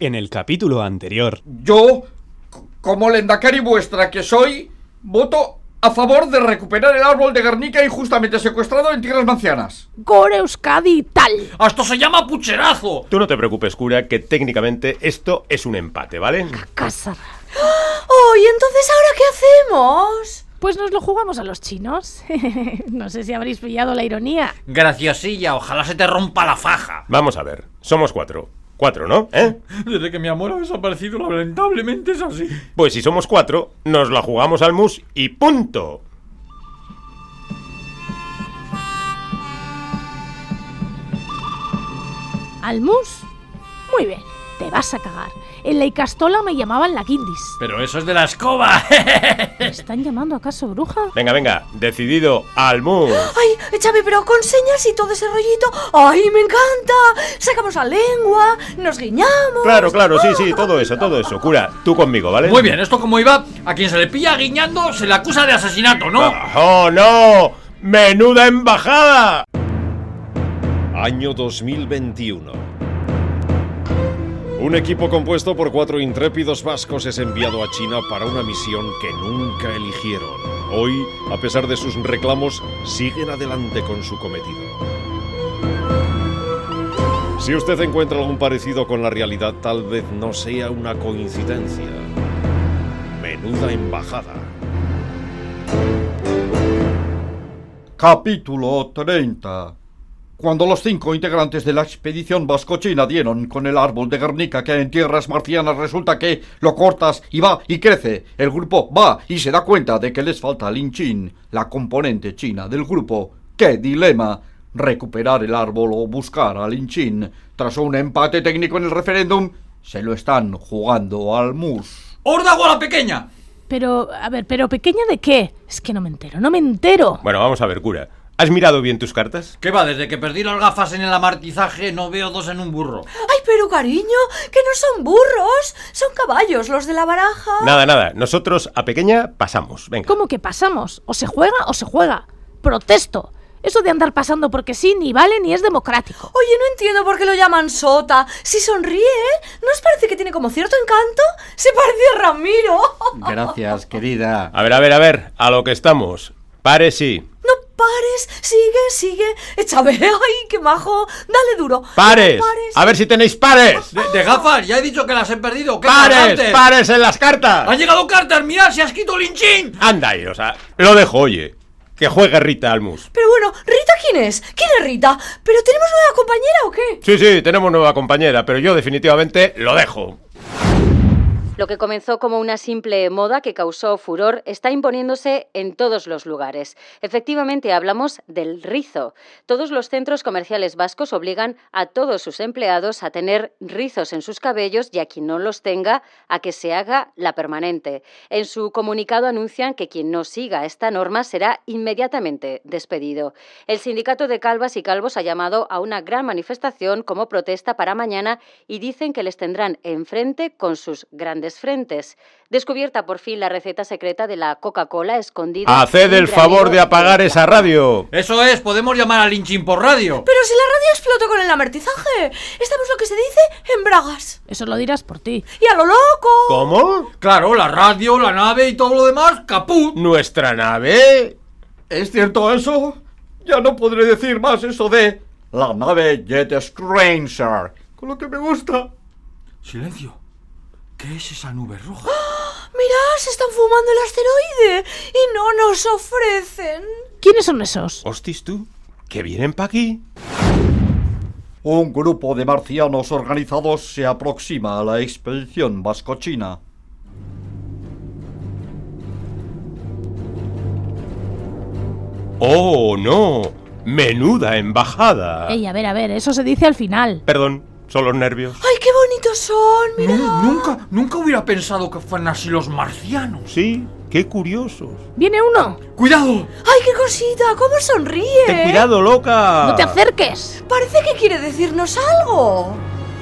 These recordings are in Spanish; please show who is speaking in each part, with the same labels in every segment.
Speaker 1: en el capítulo anterior.
Speaker 2: Yo, como lehendakari vuestra que soy, voto a favor de recuperar el árbol de Guernica injustamente secuestrado en tierras mancianas.
Speaker 3: Gore Euskadi tal.
Speaker 4: ¡Esto se llama pucherazo!
Speaker 5: Tú no te preocupes, cura, que técnicamente esto es un empate, ¿vale?
Speaker 3: Cásar.
Speaker 6: ¡Oh! ¿Y entonces ahora qué hacemos?
Speaker 3: Pues nos lo jugamos a los chinos. No sé si habréis pillado la ironía.
Speaker 4: Graciosilla, ojalá se te rompa la faja.
Speaker 5: Vamos a ver, somos 4. 4, ¿no?
Speaker 4: Desde que mi amor ha desaparecido, lamentablemente es así.
Speaker 5: Pues si somos 4, nos la jugamos al mus y ¡punto!
Speaker 3: ¿Al mus? Muy bien, te vas a cagar. En la Icastola me llamaban la Guindis.
Speaker 4: Pero eso es de la escoba.
Speaker 3: ¿Me están llamando acaso bruja?
Speaker 5: Venga, decidido, al mus.
Speaker 6: Ay, Xavi, pero con señas y todo ese rollito. ¡Ay, me encanta! Sacamos la lengua, nos guiñamos.
Speaker 5: Claro, sí, todo eso. Cura, tú conmigo, ¿vale?
Speaker 4: Muy bien, ¿esto cómo iba? A quien se le pilla guiñando se le acusa de asesinato, ¿no?
Speaker 5: ¡Oh, no! ¡Menuda embajada!
Speaker 7: Año 2021. Un equipo compuesto por 4 intrépidos vascos es enviado a China para una misión que nunca eligieron. Hoy, a pesar de sus reclamos, siguen adelante con su cometido. Si usted encuentra algún parecido con la realidad, tal vez no sea una coincidencia. Menuda embajada.
Speaker 2: Capítulo 30. Cuando los 5 integrantes de la expedición vasco-china dieron con el árbol de Guernica que en tierras marcianas resulta que lo cortas y va y crece, el grupo va y se da cuenta de que les falta Lin Chin, la componente china del grupo. ¡Qué dilema! ¿Recuperar el árbol o buscar a Lin Chin? Tras un empate técnico en el referéndum, se lo están jugando al mus.
Speaker 4: ¡Órdago a la pequeña!
Speaker 3: Pero, a ver, ¿pero pequeña de qué? Es que no me entero.
Speaker 5: Bueno, vamos a ver, cura. ¿Has mirado bien tus cartas?
Speaker 4: ¿Qué va? Desde que perdí las gafas en el amartizaje no veo 2 en un burro.
Speaker 6: Ay, pero cariño, que no son burros, son caballos los de la baraja.
Speaker 5: Nada. Nosotros a pequeña pasamos, venga.
Speaker 3: ¿Cómo que pasamos? O se juega o se juega. Protesto. Eso de andar pasando porque sí ni vale ni es democrático.
Speaker 6: Oye, no entiendo por qué lo llaman sota. Si sonríe, ¿no os parece que tiene como cierto encanto? Se parece a Ramiro.
Speaker 2: Gracias, querida.
Speaker 5: A ver, a lo que estamos. Pare sí.
Speaker 6: No pares, sigue. Xavi, ay, qué majo. Dale duro.
Speaker 5: ¡Pares!
Speaker 6: No pares.
Speaker 5: A ver si tenéis pares.
Speaker 4: ¿De gafas? Ya he dicho que las he perdido. ¿Qué
Speaker 5: ¡Pares en las cartas!
Speaker 4: ¡Han llegado cartas! ¡Mirad, se ha escrito Lin Chin!
Speaker 5: Anda ahí, lo dejo, oye. Que juegue Rita al mus.
Speaker 6: Pero bueno, ¿Rita quién es? ¿Quién es Rita? ¿Pero tenemos nueva compañera o qué?
Speaker 5: Sí, tenemos nueva compañera, pero yo definitivamente lo dejo.
Speaker 8: Lo que comenzó como una simple moda que causó furor está imponiéndose en todos los lugares. Efectivamente, hablamos del rizo. Todos los centros comerciales vascos obligan a todos sus empleados a tener rizos en sus cabellos y a quien no los tenga a que se haga la permanente. En su comunicado anuncian que quien no siga esta norma será inmediatamente despedido. El sindicato de calvas y calvos ha llamado a una gran manifestación como protesta para mañana y dicen que les tendrán enfrente con sus grandes frentes. Descubierta por fin la receta secreta de la Coca-Cola escondida.
Speaker 5: Haced el favor de apagar esa radio.
Speaker 4: Eso es, podemos llamar a Lin Chin por radio.
Speaker 6: Pero si la radio explotó con el amartizaje. Estamos lo que se dice en bragas.
Speaker 3: Eso lo dirás por ti.
Speaker 6: ¡Y a lo loco!
Speaker 5: ¿Cómo?
Speaker 4: Claro, la radio, la nave y todo lo demás, caput.
Speaker 5: ¿Nuestra nave?
Speaker 2: ¿Es cierto eso? Ya no podré decir más eso de la nave Jet Stranger, con lo que me gusta.
Speaker 4: Silencio. ¿Qué es esa nube roja?
Speaker 6: ¡Oh! Mirad, se están fumando el asteroide y no nos ofrecen.
Speaker 3: ¿Quiénes son esos?
Speaker 5: Hostis tú, ¿que vienen pa' aquí?
Speaker 2: Un grupo de marcianos organizados se aproxima a la expedición vasco-china.
Speaker 5: ¡Oh, no! ¡Menuda embajada!
Speaker 3: Ey, a ver, eso se dice al final.
Speaker 5: Perdón, son los nervios.
Speaker 6: ¡Ay, qué bonitos son! Mira.
Speaker 4: Nunca hubiera pensado que fueran así los marcianos.
Speaker 5: Sí, qué curiosos.
Speaker 3: ¡Viene uno!
Speaker 4: ¡Cuidado!
Speaker 6: ¡Ay, qué cosita! ¿Cómo sonríe?
Speaker 5: ¡Ten cuidado, loca!
Speaker 3: ¡No te acerques!
Speaker 6: Parece que quiere decirnos algo.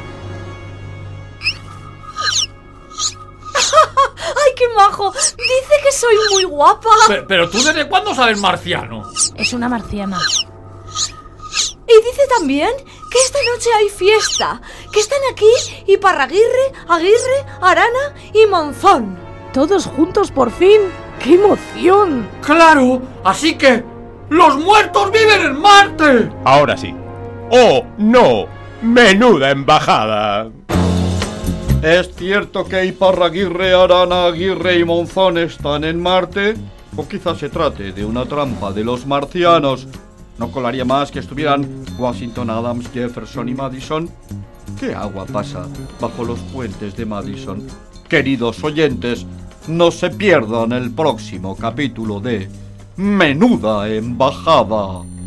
Speaker 6: ¡Ay, qué majo! Dice que soy muy guapa.
Speaker 4: Pero tú, ¿desde cuándo sabes marciano?
Speaker 3: Es una marciana.
Speaker 6: Y dice también que esta noche hay fiesta, que están aquí Iparraguirre, Aguirre, Arana y Monzón.
Speaker 3: Todos juntos por fin. ¡Qué emoción!
Speaker 4: ¡Claro! Así que... ¡los muertos viven en Marte!
Speaker 5: Ahora sí. ¡Oh, no! ¡Menuda embajada!
Speaker 2: ¿Es cierto que Iparraguirre, Arana, Aguirre y Monzón están en Marte? O quizás se trate de una trampa de los marcianos. ¿No colaría más que estuvieran Washington, Adams, Jefferson y Madison? ¿Qué agua pasa bajo los puentes de Madison? Queridos oyentes, no se pierdan el próximo capítulo de Menuda Embajada.